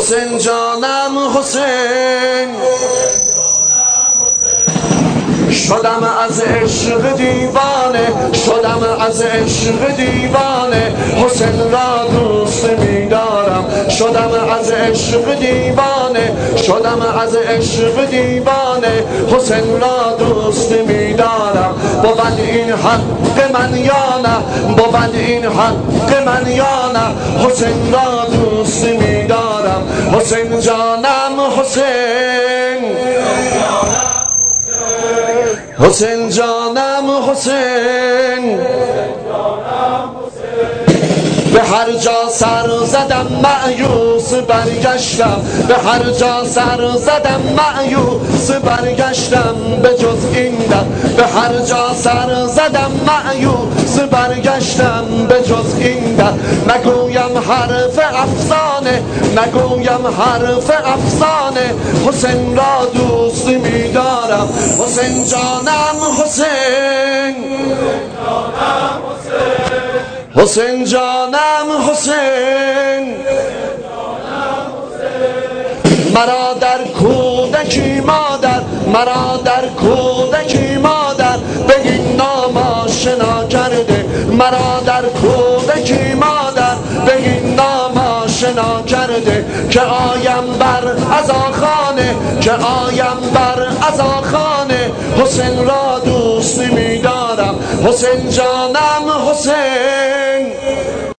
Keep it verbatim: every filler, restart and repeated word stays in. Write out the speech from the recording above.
حسین جانم حسین شدم از عشق دیوانه شدم از عشق دیوانه حسین را دوست می‌دارم شدم از عشق دیوانه شدم از عشق دیوانه حسین را دوست می‌دارم بود این حق من یا نه بود این حق من یا نه حسین را دوست می‌دارم حسین جانم حسین حسین جانم حسین به هر جا سر زدم مأیوس برگشتم به هر جا سر زدم مأیوس برگشتم به جز این دم به هر جا سر زدم مأیوس برگشتم به جز این دم نگویم حرف افسانه نگویم حرف افسانه حسین را دوست می‌دارم حسین جانم حسین حسین جانم حسین مرا در کودکی مادر مرا در کودکی مادر بگین نام آشنا کرده مرا در کودکی مادر بگین نام آشنا کرده که آیم بر عزاخانه که آیم بر عزاخانه حسین را دوست می‌دارم حسین جانم حسین